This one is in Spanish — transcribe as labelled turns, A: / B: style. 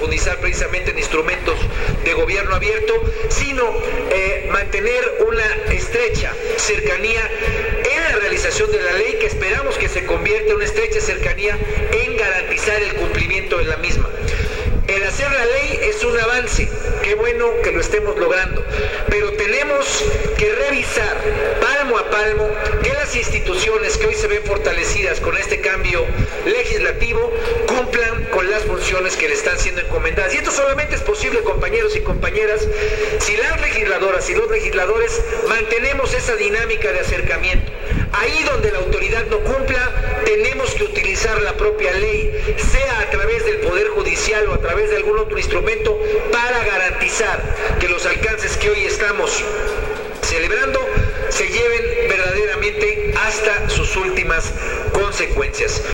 A: profundizar precisamente en instrumentos de gobierno abierto, sino mantener una estrecha cercanía en la realización de la ley, que esperamos que se convierta en una estrecha cercanía en garantizar el cumplimiento de la misma. El hacer la ley es un avance, qué bueno que lo estemos logrando, pero tenemos que revisar palmo a palmo que las instituciones que hoy se ven fortalecidas con este cambio legislativo cumplan con las funciones que le están siendo encomendadas. Y esto solamente es posible, compañeros y compañeras, si las legisladoras y los legisladores mantenemos esa dinámica de acercamiento. Ahí donde la autoridad no cumpla, tenemos que utilizar la propia ley, sea a través del Poder Judicial o a través de algún otro instrumento, para garantizar que los alcances que hoy estamos celebrando se lleven verdaderamente hasta sus últimas consecuencias.